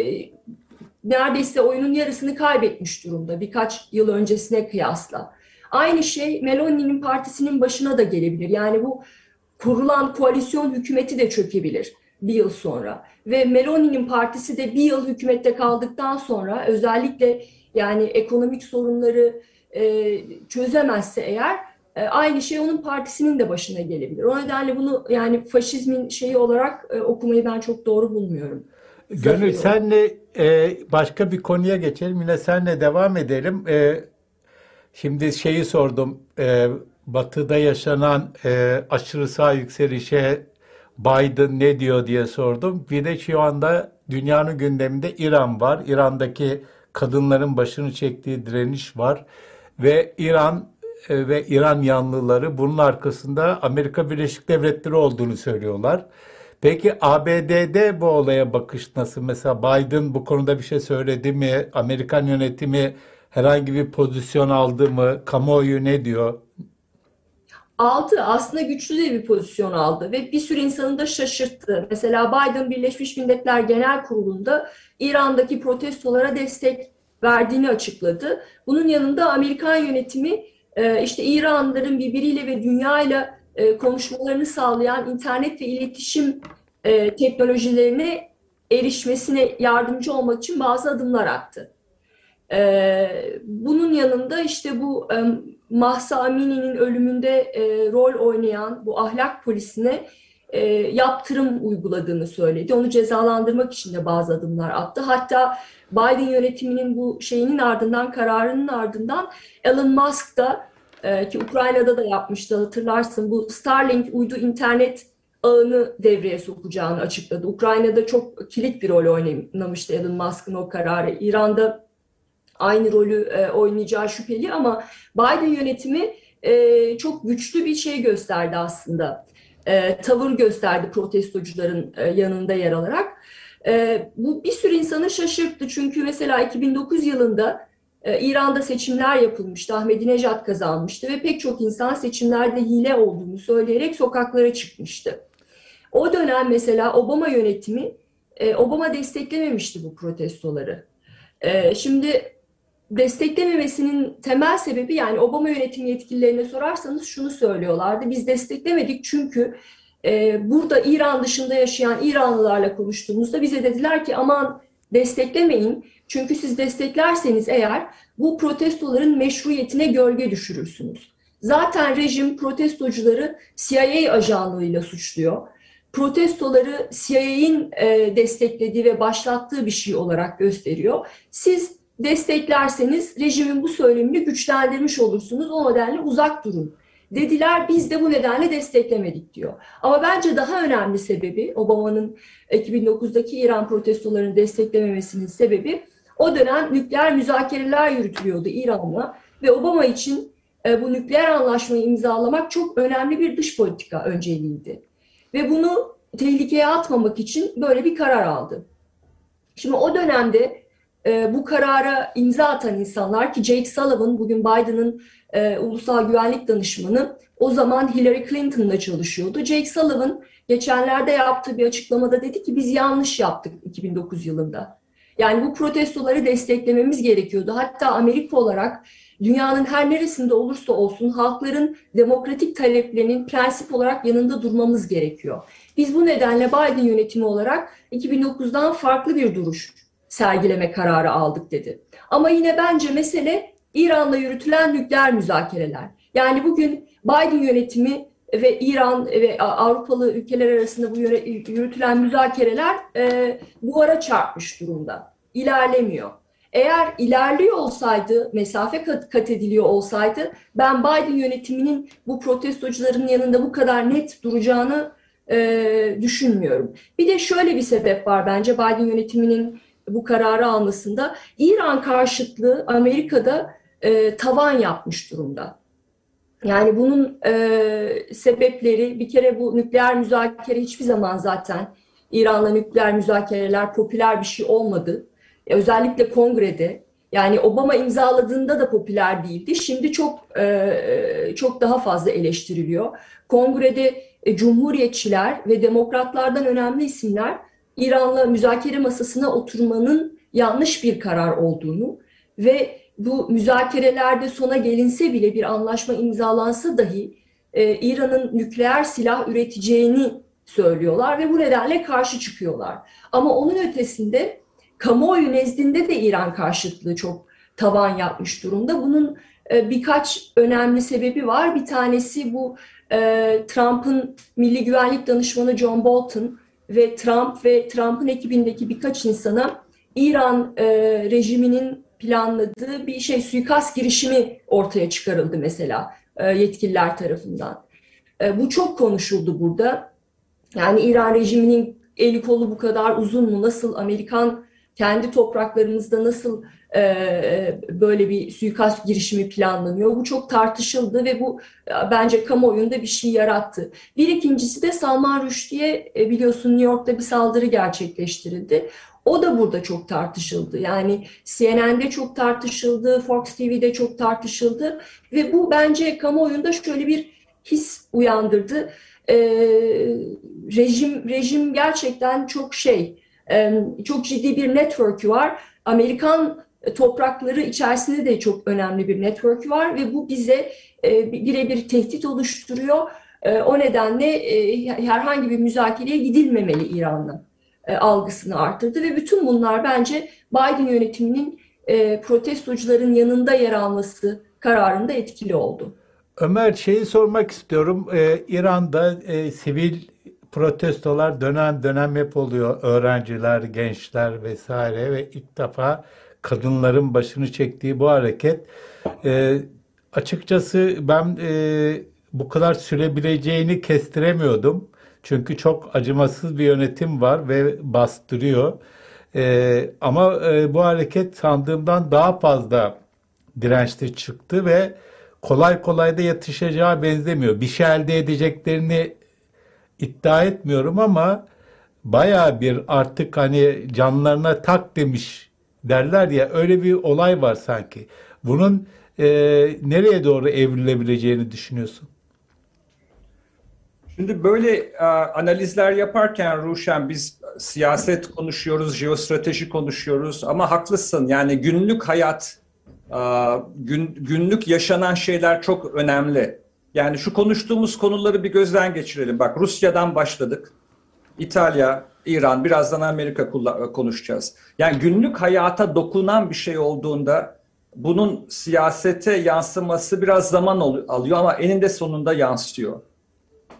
neredeyse oyunun yarısını kaybetmiş durumda birkaç yıl öncesine kıyasla. Aynı şey Meloni'nin partisinin başına da gelebilir. Yani bu kurulan koalisyon hükümeti de çökebilir bir yıl sonra. Ve Meloni'nin partisi de bir yıl hükümette kaldıktan sonra, özellikle yani ekonomik sorunları e, çözemezse eğer, e, aynı şey onun partisinin de başına gelebilir. O nedenle bunu yani faşizmin şeyi olarak e, okumayı ben çok doğru bulmuyorum. Gönül, senle e, başka bir konuya geçelim. Yine senle devam edelim. E, şimdi şeyi sordum. E, Batı'da yaşanan e, aşırı sağ yükselişe Biden ne diyor diye sordum. Bir de şu anda dünyanın gündeminde İran var. İran'daki kadınların başını çektiği direniş var. Ve İran e, ve İran yanlıları bunun arkasında Amerika Birleşik Devletleri olduğunu söylüyorlar. Peki A B D'de bu olaya bakış nasıl? Mesela Biden bu konuda bir şey söyledi mi? Amerikan yönetimi herhangi bir pozisyon aldı mı? Kamuoyu ne diyor? Aldı. Aslında güçlü de bir pozisyon aldı ve bir sürü insanı da şaşırttı. Mesela Biden Birleşmiş Milletler Genel Kurulu'nda İran'daki protestolara destek verdiğini açıkladı. Bunun yanında Amerikan yönetimi e, işte İranlıların birbiriyle ve dünyayla e, konuşmalarını sağlayan internet ve iletişim e, teknolojilerine erişmesine yardımcı olmak için bazı adımlar attı. Ee, bunun yanında işte bu e, Mahsa Amini'nin ölümünde e, rol oynayan bu ahlak polisine e, yaptırım uyguladığını söyledi. Onu cezalandırmak için de bazı adımlar attı. Hatta Biden yönetiminin bu şeyinin ardından, kararının ardından Elon Musk da e, ki Ukrayna'da da yapmıştı, hatırlarsın, bu Starlink uydu internet ağını devreye sokacağını açıkladı. Ukrayna'da çok kilit bir rol oynamıştı Elon Musk'ın o kararı. İran'da aynı rolü e, oynayacağı şüpheli, ama Biden yönetimi e, çok güçlü bir şey gösterdi aslında. E, tavır gösterdi protestocuların e, yanında yer alarak. E, bu bir sürü insanı şaşırttı. Çünkü mesela iki bin dokuz yılında e, İran'da seçimler yapılmıştı. Ahmadinejad kazanmıştı ve pek çok insan seçimlerde hile olduğunu söyleyerek sokaklara çıkmıştı. O dönem mesela Obama yönetimi, e, Obama desteklememişti bu protestoları. E, şimdi desteklememesinin temel sebebi, yani Obama yönetimi yetkililerine sorarsanız şunu söylüyorlardı: biz desteklemedik çünkü e, burada İran dışında yaşayan İranlılarla konuştuğumuzda bize dediler ki aman desteklemeyin, çünkü siz desteklerseniz eğer bu protestoların meşruiyetine gölge düşürürsünüz. Zaten rejim protestocuları C I A ajanlığıyla suçluyor. protestoları C I A'nin e, desteklediği ve başlattığı bir şey olarak gösteriyor. Siz desteklerseniz rejimin bu söylemini güçlendirmiş olursunuz. O nedenle uzak durun dediler. Biz de bu nedenle desteklemedik diyor. Ama bence daha önemli sebebi, Obama'nın iki bin dokuzdaki İran protestolarını desteklememesinin sebebi, o dönem nükleer müzakereler yürütülüyordu İran'la ve Obama için e, bu nükleer anlaşmayı imzalamak çok önemli bir dış politika önceliğiydi. Ve bunu tehlikeye atmamak için böyle bir karar aldı. Şimdi o dönemde e, bu karara imza atan insanlar, ki Jake Sullivan bugün Biden'ın e, ulusal güvenlik danışmanı, o zaman Hillary Clinton'la çalışıyordu. Jake Sullivan geçenlerde yaptığı bir açıklamada dedi ki biz yanlış yaptık iki bin dokuz yılında. Yani bu protestoları desteklememiz gerekiyordu. Hatta Amerika olarak dünyanın her neresinde olursa olsun halkların demokratik taleplerinin prensip olarak yanında durmamız gerekiyor. Biz bu nedenle Biden yönetimi olarak iki bin dokuzdan farklı bir duruş sergileme kararı aldık dedi. Ama yine bence mesele İran'la yürütülen nükleer müzakereler. Yani bugün Biden yönetimi ve İran ve Avrupalı ülkeler arasında bu yürütülen müzakereler e, duvara çarpmış durumda. İlerlemiyor. Eğer ilerliyor olsaydı, mesafe kat, kat ediliyor olsaydı, ben Biden yönetiminin bu protestocuların yanında bu kadar net duracağını e, düşünmüyorum. Bir de şöyle bir sebep var bence Biden yönetiminin bu kararı almasında. İran karşıtlığı Amerika'da e, tavan yapmış durumda. Yani bunun e, sebepleri, bir kere bu nükleer müzakere hiçbir zaman zaten İran'la nükleer müzakereler popüler bir şey olmadı. E, özellikle kongrede, yani Obama imzaladığında da popüler değildi. Şimdi çok e, çok daha fazla eleştiriliyor. Kongrede e, cumhuriyetçiler ve demokratlardan önemli isimler İran'la müzakere masasına oturmanın yanlış bir karar olduğunu ve bu müzakerelerde sona gelinse bile, bir anlaşma imzalansa dahi e, İran'ın nükleer silah üreteceğini söylüyorlar ve bu nedenle karşı çıkıyorlar. Ama onun ötesinde kamuoyu nezdinde de İran karşıtlığı çok tavan yapmış durumda. Bunun e, birkaç önemli sebebi var. Bir tanesi bu e, Trump'ın Milli Güvenlik Danışmanı John Bolton ve Trump ve Trump'ın ekibindeki birkaç insana İran e, rejiminin planladığı bir şey, suikast girişimi ortaya çıkarıldı mesela e, yetkililer tarafından. E, bu çok konuşuldu burada. Yani İran rejiminin eli kolu bu kadar uzun mu? Nasıl Amerikan kendi topraklarımızda nasıl e, böyle bir suikast girişimi planlanıyor? Bu çok tartışıldı ve bu e, bence kamuoyunda bir şey yarattı. Bir ikincisi de Salman Rushdie'ye e, biliyorsun New York'ta bir saldırı gerçekleştirildi. O da burada çok tartışıldı. Yani C N N'de çok tartışıldı, Fox T V'de çok tartışıldı ve bu bence kamuoyunda şöyle bir his uyandırdı. Ee, rejim rejim gerçekten çok şey, e, çok ciddi bir network'ü var. Amerikan toprakları içerisinde de çok önemli bir network'ü var ve bu bize e, birebir tehdit oluşturuyor. E, o nedenle e, herhangi bir müzakereye gidilmemeli İran'la e, algısını arttırdı ve bütün bunlar bence Biden yönetiminin e, protestocuların yanında yer alması kararında etkili oldu. Ömer, şeyi sormak istiyorum. Ee, İran'da e, sivil protestolar dönem dönem hep oluyor. Öğrenciler, gençler vesaire ve ilk defa kadınların başını çektiği bu hareket. E, açıkçası ben e, bu kadar sürebileceğini kestiremiyordum. Çünkü çok acımasız bir yönetim var ve bastırıyor. E, ama e, bu hareket sandığımdan daha fazla dirençli çıktı ve kolay kolay da yatışacağı benzemiyor. Bir şey elde edeceklerini iddia etmiyorum ama bayağı bir artık hani canlarına tak demiş derler ya, öyle bir olay var sanki. Bunun e, nereye doğru evrilebileceğini düşünüyorsun? Şimdi böyle e, analizler yaparken Ruşen, biz siyaset konuşuyoruz, jeostrateji konuşuyoruz ama haklısın. Yani günlük hayat, e, gün, günlük yaşanan şeyler çok önemli. Yani şu konuştuğumuz konuları bir gözden geçirelim. Bak, Rusya'dan başladık. İtalya, İran, birazdan Amerika konuşacağız. Yani günlük hayata dokunan bir şey olduğunda bunun siyasete yansıması biraz zaman alıyor ama eninde sonunda yansıyor.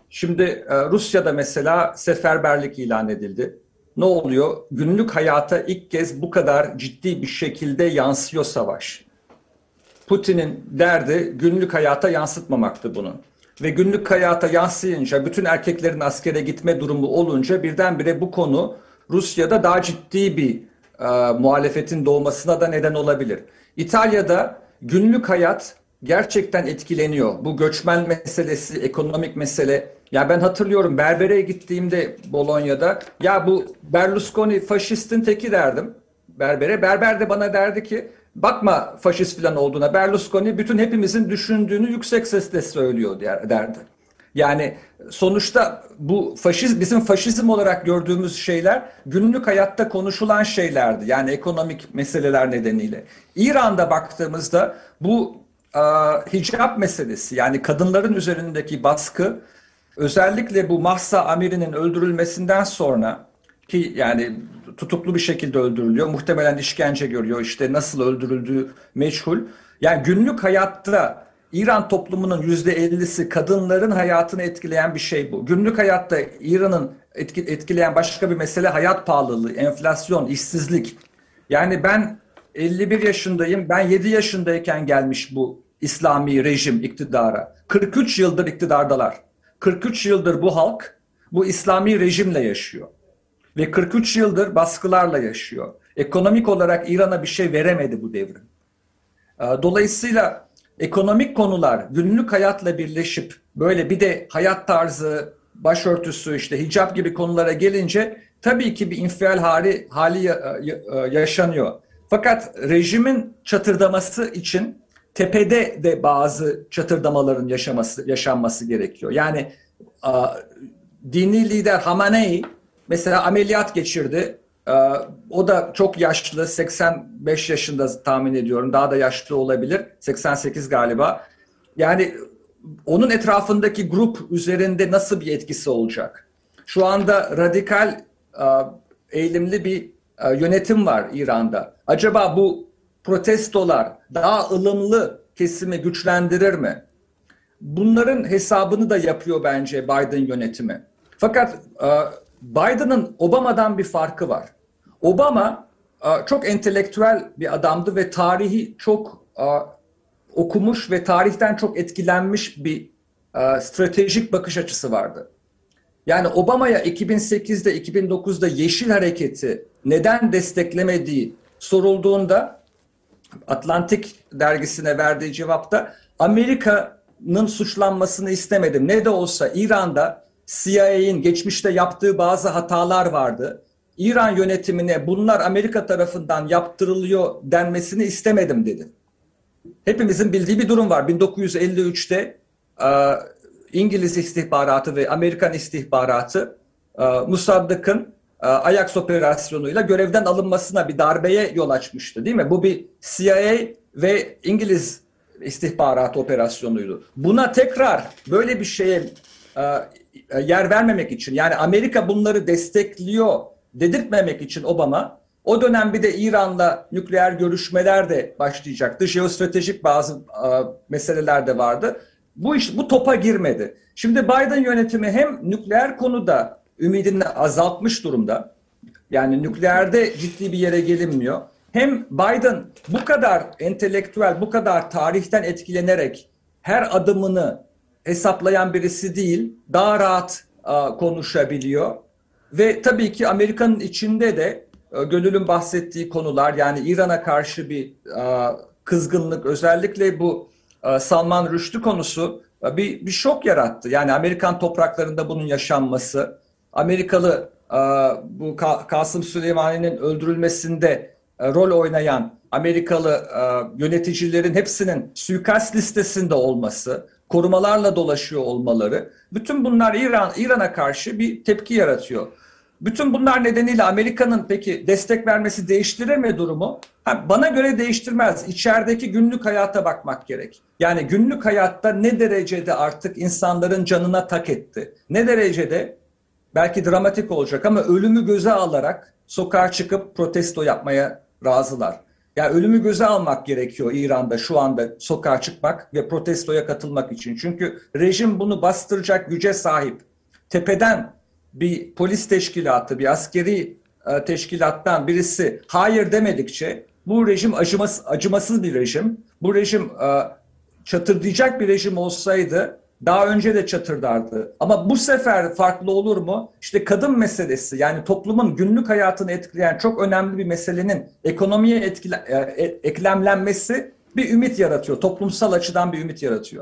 Şimdi e, Rusya'da mesela seferberlik ilan edildi. Ne oluyor? Günlük hayata ilk kez bu kadar ciddi bir şekilde yansıyor savaş. Putin'in derdi günlük hayata yansıtmamaktı bunu. Ve günlük hayata yansıyınca, bütün erkeklerin askere gitme durumu olunca birdenbire bu konu Rusya'da daha ciddi bir e, muhalefetin doğmasına da neden olabilir. İtalya'da günlük hayat gerçekten etkileniyor. Bu göçmen meselesi, ekonomik mesele. Ya ben hatırlıyorum berbere gittiğimde Bolonya'da, ya bu Berlusconi faşistin teki derdim berbere. Berber de bana derdi ki bakma faşist falan olduğuna, Berlusconi bütün hepimizin düşündüğünü yüksek sesle söylüyor derdi. Yani sonuçta bu faşizm, bizim faşizm olarak gördüğümüz şeyler günlük hayatta konuşulan şeylerdi. Yani ekonomik meseleler nedeniyle. İran'da baktığımızda bu e, hicap meselesi, yani kadınların üzerindeki baskı, özellikle bu Mahsa Amini'nin öldürülmesinden sonra, ki yani tutuklu bir şekilde öldürülüyor, muhtemelen işkence görüyor, işte nasıl öldürüldüğü meçhul. Yani günlük hayatta İran toplumunun yüzde ellisi kadınların hayatını etkileyen bir şey bu. Günlük hayatta İran'ın etki, etkileyen başka bir mesele hayat pahalılığı, enflasyon, işsizlik. Yani ben elli bir yaşındayım, ben yedi yaşındayken gelmiş bu İslami rejim iktidara. kırk üç yıldır iktidardalar. kırk üç yıldır bu halk bu İslami rejimle yaşıyor. Ve kırk üç yıldır baskılarla yaşıyor. Ekonomik olarak İran'a bir şey veremedi bu devrim. Dolayısıyla ekonomik konular günlük hayatla birleşip böyle bir de hayat tarzı, başörtüsü, işte hicap gibi konulara gelince tabii ki bir infial hali, hali yaşanıyor. Fakat rejimin çatırdaması için tepede de bazı çatırdamaların yaşaması, yaşanması gerekiyor. Yani dini lider Hamenei mesela ameliyat geçirdi. O da çok yaşlı, seksen beş yaşında tahmin ediyorum. Daha da yaşlı olabilir. seksen sekiz galiba. Yani onun etrafındaki grup üzerinde nasıl bir etkisi olacak? Şu anda radikal eğilimli bir yönetim var İran'da. Acaba bu protestolar daha ılımlı kesimi güçlendirir mi? Bunların hesabını da yapıyor bence Biden yönetimi. Fakat Biden'ın Obama'dan bir farkı var. Obama çok entelektüel bir adamdı ve tarihi çok okumuş ve tarihten çok etkilenmiş bir stratejik bakış açısı vardı. Yani Obama'ya iki bin sekizde, iki bin dokuzda Yeşil Hareketi neden desteklemediği sorulduğunda Atlantik dergisine verdiği cevapta Amerika'nın suçlanmasını istemedim. Ne de olsa İran'da C I A'nin geçmişte yaptığı bazı hatalar vardı. İran yönetimine bunlar Amerika tarafından yaptırılıyor denmesini istemedim dedi. Hepimizin bildiği bir durum var. bin dokuz yüz elli üçte İngiliz istihbaratı ve Amerikan istihbaratı Mossad'ın Ajax operasyonuyla görevden alınmasına, bir darbeye yol açmıştı, değil mi? Bu bir C I A ve İngiliz istihbaratı operasyonuydu. Buna tekrar böyle bir şeye yer vermemek için, yani Amerika bunları destekliyor dedirtmemek için Obama, o dönem bir de İran'la nükleer görüşmeler de başlayacaktı. Jeostratejik bazı uh, meseleler de vardı. Bu iş, bu topa girmedi. Şimdi Biden yönetimi hem nükleer konuda ümidini azaltmış durumda. Yani nükleerde ciddi bir yere gelinmiyor. Hem Biden bu kadar entelektüel, bu kadar tarihten etkilenerek her adımını hesaplayan birisi değil, daha rahat uh, konuşabiliyor. Ve tabii ki Amerika'nın içinde de uh, Gönül'ün bahsettiği konular, yani İran'a karşı bir uh, kızgınlık, özellikle bu uh, Salman Rushdie konusu uh, bir, bir şok yarattı. Yani Amerikan topraklarında bunun yaşanması, Amerikalı uh, bu Ka- Kasım Süleymani'nin öldürülmesinde uh, rol oynayan Amerikalı uh, yöneticilerin hepsinin suikast listesinde olması, korumalarla dolaşıyor olmaları, bütün bunlar İran İran'a karşı bir tepki yaratıyor. Bütün bunlar nedeniyle Amerika'nın peki destek vermesi değiştirir mi durumu? Ha, bana göre değiştirmez. İçerideki günlük hayata bakmak gerek. Yani günlük hayatta ne derecede artık insanların canına tak etti? Ne derecede, belki dramatik olacak ama, ölümü göze alarak sokağa çıkıp protesto yapmaya razılar? Yani ölümü göze almak gerekiyor İran'da şu anda sokağa çıkmak ve protestoya katılmak için. Çünkü rejim bunu bastıracak güce sahip. Tepeden bir polis teşkilatı, bir askeri e, teşkilattan birisi hayır demedikçe bu rejim acımasız, acımasız bir rejim. Bu rejim e, çatırdayacak bir rejim olsaydı daha önce de çatırdardı. Ama bu sefer farklı olur mu? İşte kadın meselesi, yani toplumun günlük hayatını etkileyen çok önemli bir meselenin ekonomiye etkile, e, eklemlenmesi bir ümit yaratıyor. Toplumsal açıdan bir ümit yaratıyor.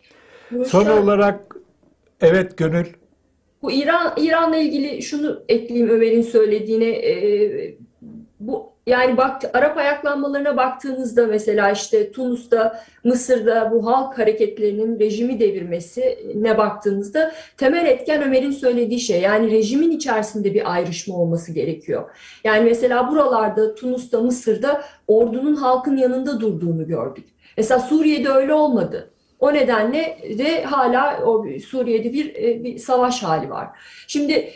Son olarak evet Gönül. Bu İran İran'la ilgili şunu ekleyeyim Ömer'in söylediğine. E, bu yani bak, Arap ayaklanmalarına baktığınızda mesela işte Tunus'ta, Mısır'da bu halk hareketlerinin rejimi devirmesine baktığınızda temel etken Ömer'in söylediği şey. Yani rejimin içerisinde bir ayrışma olması gerekiyor. Yani mesela buralarda, Tunus'ta, Mısır'da ordunun halkın yanında durduğunu gördük. Mesela Suriye'de öyle olmadı. O nedenle de hala o Suriye'de bir, bir savaş hali var. Şimdi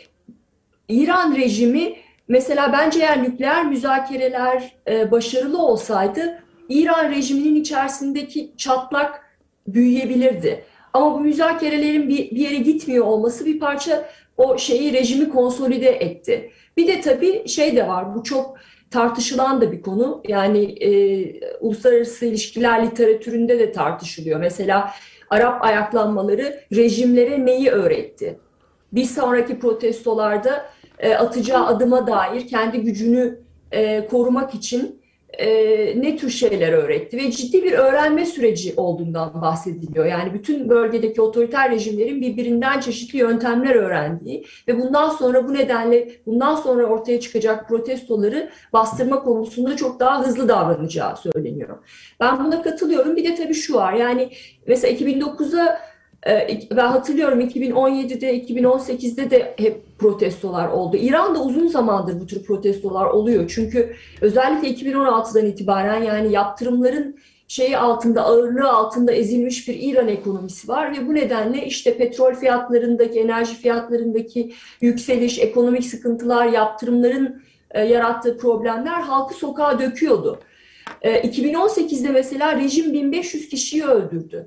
İran rejimi mesela bence eğer nükleer müzakereler e, başarılı olsaydı İran rejiminin içerisindeki çatlak büyüyebilirdi. Ama bu müzakerelerin bir, bir yere gitmiyor olması bir parça o şeyi, rejimi konsolide etti. Bir de tabii şey de var, bu çok tartışılan da bir konu. Yani e, uluslararası ilişkiler literatüründe de tartışılıyor. Mesela Arap ayaklanmaları rejimlere neyi öğretti? Bir sonraki protestolarda e, atacağı adıma dair kendi gücünü e, korumak için e, ne tür şeyler öğretti? Ve ciddi bir öğrenme süreci olduğundan bahsediliyor. Yani bütün bölgedeki otoriter rejimlerin birbirinden çeşitli yöntemler öğrendiği ve bundan sonra bu nedenle bundan sonra ortaya çıkacak protestoları bastırma konusunda çok daha hızlı davranacağı söyleniyor. Ben buna katılıyorum. Bir de tabii şu var. Yani mesela iki bin dokuza ben hatırlıyorum, iki bin on yedide, iki bin on sekizde de hep protestolar oldu. İran'da uzun zamandır bu tür protestolar oluyor. Çünkü özellikle iki bin on altıdan itibaren yani yaptırımların şeyi altında, ağırlığı altında ezilmiş bir İran ekonomisi var ve bu nedenle işte petrol fiyatlarındaki, enerji fiyatlarındaki yükseliş, ekonomik sıkıntılar, yaptırımların e, yarattığı problemler halkı sokağa döküyordu. E, iki bin on sekizde mesela rejim bin beş yüz kişiyi öldürdü.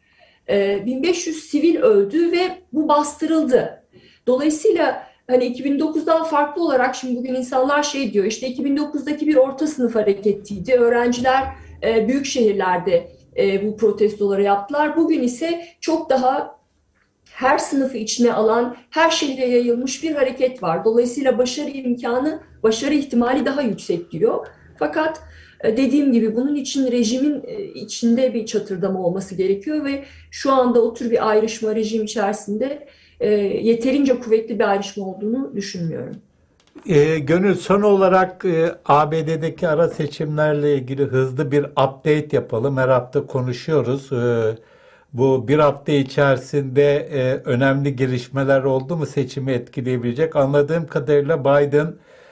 bin beş yüz sivil öldü ve bu bastırıldı. Dolayısıyla hani iki bin dokuzdan farklı olarak şimdi bugün insanlar şey diyor, işte iki bin dokuzdaki bir orta sınıf hareketiydi. Öğrenciler büyük şehirlerde bu protestoları yaptılar. Bugün ise çok daha her sınıfı içine alan, her şehre yayılmış bir hareket var. Dolayısıyla başarı imkanı, başarı ihtimali daha yüksek diyor. Fakat dediğim gibi bunun için rejimin içinde bir çatırdama olması gerekiyor ve şu anda o tür bir ayrışma rejim içerisinde yeterince kuvvetli bir ayrışma olduğunu düşünmüyorum. E, Gönül, son olarak e, A B D'deki ara seçimlerle ilgili hızlı bir update yapalım. Her hafta konuşuyoruz. E, bu bir hafta içerisinde e, önemli gelişmeler oldu mu seçimi etkileyebilecek? Anladığım kadarıyla Biden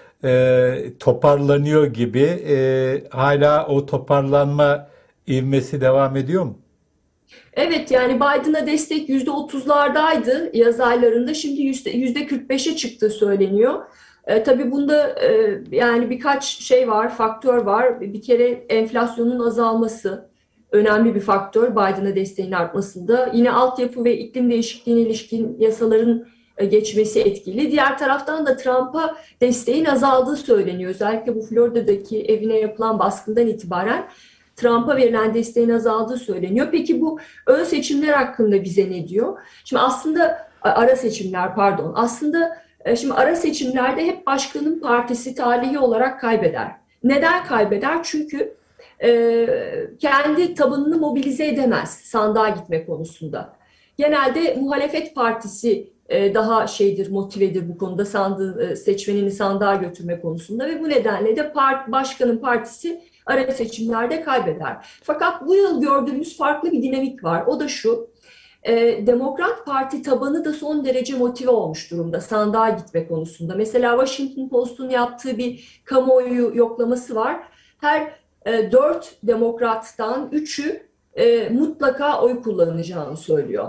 e, toparlanıyor gibi. E, hala o toparlanma ivmesi devam ediyor mu? Evet, yani Biden'a destek yüzde otuzlardaydı yaz aylarında, şimdi yüzde kırk beşe çıktığı söyleniyor. E, tabii bunda e, yani birkaç şey var, faktör var. Bir kere enflasyonun azalması önemli bir faktör Biden'a desteğin artmasında. Yine altyapı ve iklim değişikliğine ilişkin yasaların e, geçmesi etkili. Diğer taraftan da Trump'a desteğin azaldığı söyleniyor. Özellikle bu Florida'daki evine yapılan baskından itibaren Trump'a verilen desteğin azaldığı söyleniyor. Peki bu ön seçimler hakkında bize ne diyor? Şimdi aslında ara seçimler pardon. Aslında şimdi ara seçimlerde hep başkanın partisi tarihi olarak kaybeder. Neden kaybeder? Çünkü e, kendi tabanını mobilize edemez sandığa gitme konusunda. Genelde muhalefet partisi e, daha şeydir, motivedir bu konuda, sandığı, e, seçmenini sandığa götürme konusunda ve bu nedenle de part, başkanın partisi ara seçimlerde kaybeder. Fakat bu yıl gördüğümüz farklı bir dinamik var. O da şu, e, Demokrat Parti tabanı da son derece motive olmuş durumda sandığa gitme konusunda. Mesela Washington Post'un yaptığı bir kamuoyu yoklaması var. Her e, dört demokrattan üçü e, mutlaka oy kullanacağını söylüyor.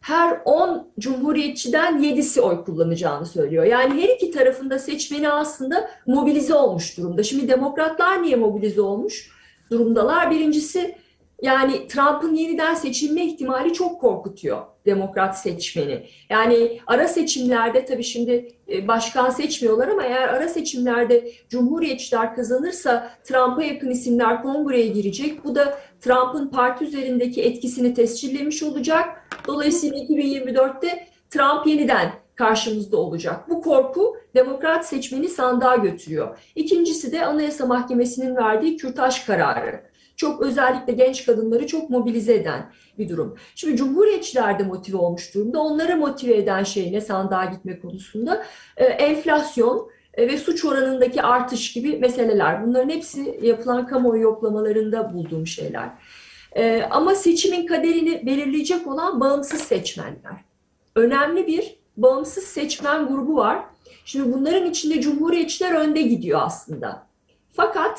her on cumhuriyetçiden yedisi oy kullanacağını söylüyor. Yani her iki tarafında seçmeni aslında mobilize olmuş durumda. Şimdi demokratlar niye mobilize olmuş durumdalar? Birincisi, yani Trump'ın yeniden seçilme ihtimali çok korkutuyor demokrat seçmeni. Yani ara seçimlerde, tabii şimdi başkan seçmiyorlar ama eğer ara seçimlerde cumhuriyetçiler kazanırsa Trump'a yakın isimler kongreye girecek. Bu da Trump'ın parti üzerindeki etkisini tescillemiş olacak. Dolayısıyla iki bin yirmi dörtte Trump yeniden karşımızda olacak. Bu korku demokrat seçmeni sandığa götürüyor. İkincisi de Anayasa Mahkemesi'nin verdiği kürtaj kararı. Çok, özellikle genç kadınları çok mobilize eden bir durum. Şimdi cumhuriyetçiler de motive olmuş durumda. Onları motive eden şey ne sandığa gitme konusunda? Ee, enflasyon ve suç oranındaki artış gibi meseleler. Bunların hepsi yapılan kamuoyu yoklamalarında bulduğum şeyler. Ee, ama seçimin kaderini belirleyecek olan bağımsız seçmenler. Önemli bir bağımsız seçmen grubu var. Şimdi bunların içinde cumhuriyetçiler önde gidiyor aslında. Fakat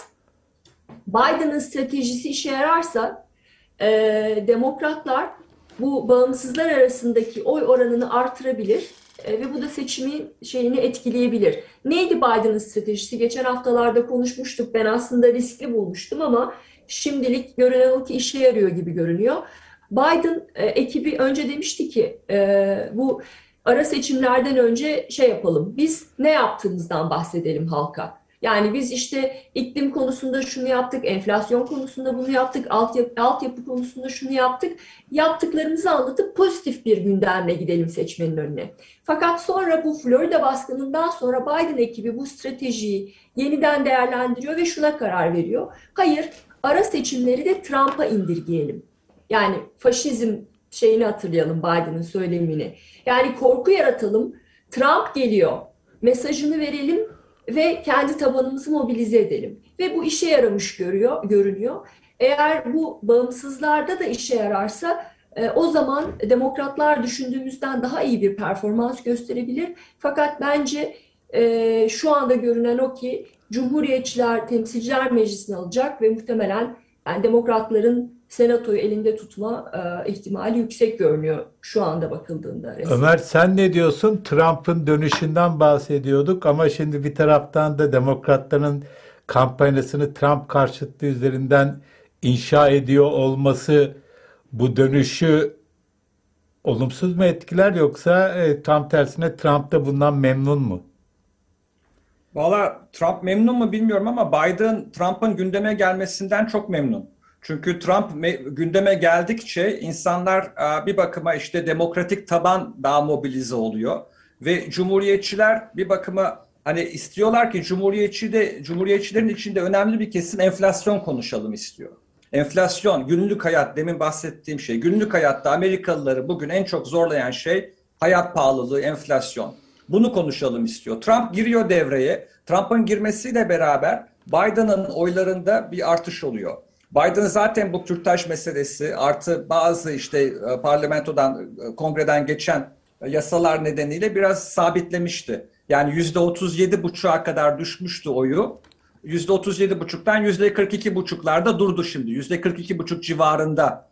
Biden'ın stratejisi işe yararsa e, demokratlar bu bağımsızlar arasındaki oy oranını artırabilir e, ve bu da seçimin şeyini etkileyebilir. Neydi Biden'ın stratejisi? Geçen haftalarda konuşmuştuk. Ben aslında riskli bulmuştum ama şimdilik görünen o ki işe yarıyor gibi görünüyor. Biden e, ekibi önce demişti ki e, bu ara seçimlerden önce şey yapalım. Biz ne yaptığımızdan bahsedelim halka. Yani biz işte iklim konusunda şunu yaptık, enflasyon konusunda bunu yaptık, altyapı, altyapı konusunda şunu yaptık. Yaptıklarımızı anlatıp pozitif bir gündemle gidelim seçmenin önüne. Fakat sonra bu Florida baskınından sonra Biden ekibi bu stratejiyi yeniden değerlendiriyor ve şuna karar veriyor. Hayır, ara seçimleri de Trump'a indirgeyelim. Yani faşizm şeyini hatırlayalım, Biden'ın söylemini. Yani korku yaratalım, Trump geliyor, mesajını verelim ve kendi tabanımızı mobilize edelim. Ve bu işe yaramış görüyor, görünüyor. Eğer bu bağımsızlarda da işe yararsa e, o zaman demokratlar düşündüğümüzden daha iyi bir performans gösterebilir. Fakat bence e, şu anda görünen o ki Cumhuriyetçiler Temsilciler Meclisi'ni alacak ve muhtemelen yani demokratların senatoyu elinde tutma e, ihtimali yüksek görünüyor şu anda bakıldığında. Resmen. Ömer, sen ne diyorsun? Trump'ın dönüşünden bahsediyorduk ama şimdi bir taraftan da demokratların kampanyasını Trump karşıtlığı üzerinden inşa ediyor olması bu dönüşü olumsuz mu etkiler, yoksa e, tam tersine Trump da bundan memnun mu? Valla Trump memnun mu bilmiyorum ama Biden Trump'ın gündeme gelmesinden çok memnun. Çünkü Trump gündeme geldikçe insanlar bir bakıma işte demokratik taban daha mobilize oluyor ve cumhuriyetçiler bir bakıma hani istiyorlar ki cumhuriyetçi de cumhuriyetçilerin içinde önemli bir kesim enflasyon konuşalım istiyor. Enflasyon, günlük hayat, demin bahsettiğim şey. Günlük hayatta Amerikalıları bugün en çok zorlayan şey hayat pahalılığı, enflasyon. Bunu konuşalım istiyor. Trump giriyor devreye. Trump'ın girmesiyle beraber Biden'ın oylarında bir artış oluyor. Biden zaten bu kürtaj meselesi artı bazı işte parlamentodan, kongreden geçen yasalar nedeniyle biraz sabitlemişti. Yani yüzde otuz yedi buçuğa kadar düşmüştü oyu. yüzde otuz yedi buçuktan yüzde kırk iki buçuklarda durdu şimdi. yüzde kırk iki buçuk civarında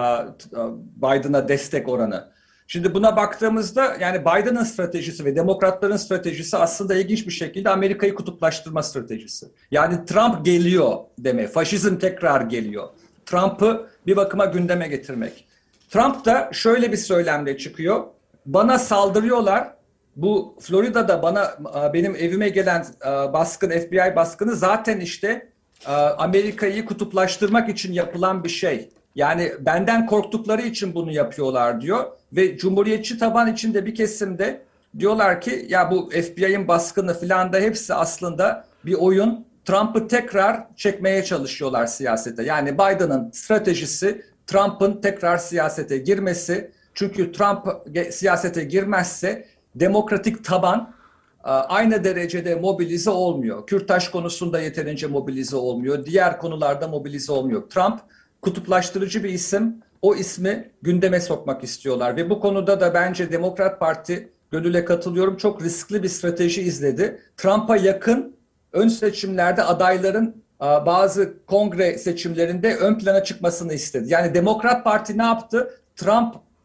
Biden'a destek oranı. Şimdi buna baktığımızda yani Biden'ın stratejisi ve demokratların stratejisi aslında ilginç bir şekilde Amerika'yı kutuplaştırma stratejisi. Yani Trump geliyor deme, faşizm tekrar geliyor. Trump'ı bir bakıma gündeme getirmek. Trump da şöyle bir söylemle çıkıyor. Bana saldırıyorlar. Bu Florida'da bana benim evime gelen baskın, F B I baskını zaten işte Amerika'yı kutuplaştırmak için yapılan bir şey. Yani benden korktukları için bunu yapıyorlar diyor ve cumhuriyetçi taban içinde bir kesimde diyorlar ki ya bu F B I'nin baskını filan da hepsi aslında bir oyun. Trump'ı tekrar çekmeye çalışıyorlar siyasete. Yani Biden'ın stratejisi Trump'ın tekrar siyasete girmesi. Çünkü Trump siyasete girmezse demokratik taban aynı derecede mobilize olmuyor. Kürtaj konusunda yeterince mobilize olmuyor. Diğer konularda mobilize olmuyor. Trump kutuplaştırıcı bir isim. O ismi gündeme sokmak istiyorlar ve bu konuda da bence Demokrat Parti, gönüle katılıyorum, çok riskli bir strateji izledi. Trump'a yakın ön seçimlerde adayların bazı kongre seçimlerinde ön plana çıkmasını istedi. Yani Demokrat Parti ne yaptı? Trump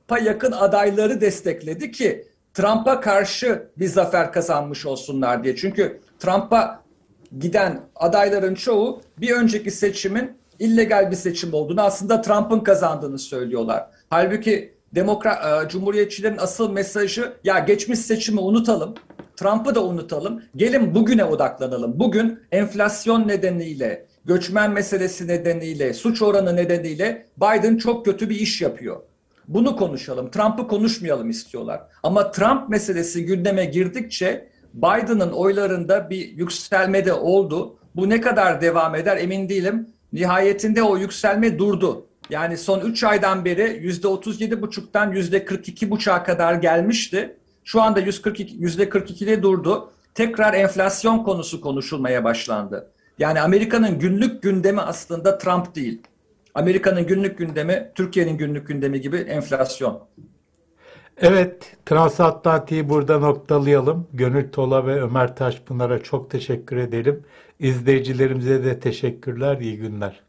Trump'a yakın adayları destekledi ki Trump'a karşı bir zafer kazanmış olsunlar diye. Çünkü Trump'a giden adayların çoğu bir önceki seçimin illegal bir seçim olduğunu, aslında Trump'ın kazandığını söylüyorlar. Halbuki Demokrat, Cumhuriyetçilerin asıl mesajı, ya geçmiş seçimi unutalım, Trump'ı da unutalım, gelin bugüne odaklanalım. Bugün enflasyon nedeniyle, göçmen meselesi nedeniyle, suç oranı nedeniyle Biden çok kötü bir iş yapıyor. Bunu konuşalım, Trump'ı konuşmayalım istiyorlar. Ama Trump meselesi gündeme girdikçe Biden'ın oylarında bir yükselme de oldu. Bu ne kadar devam eder emin değilim. Nihayetinde o yükselme durdu. Yani son üç aydan beri yüzde otuz yedi buçuktan yüzde kırk iki buçuğa kadar gelmişti. Şu anda yüzde kırk ikide durdu. Tekrar enflasyon konusu konuşulmaya başlandı. Yani Amerika'nın günlük gündemi aslında Trump değil. Amerika'nın günlük gündemi, Türkiye'nin günlük gündemi gibi enflasyon. Evet, Transatlantik'i burada noktalayalım. Gönül Tola ve Ömer Taşpınar'a çok teşekkür edelim. İzleyicilerimize de teşekkürler, iyi günler.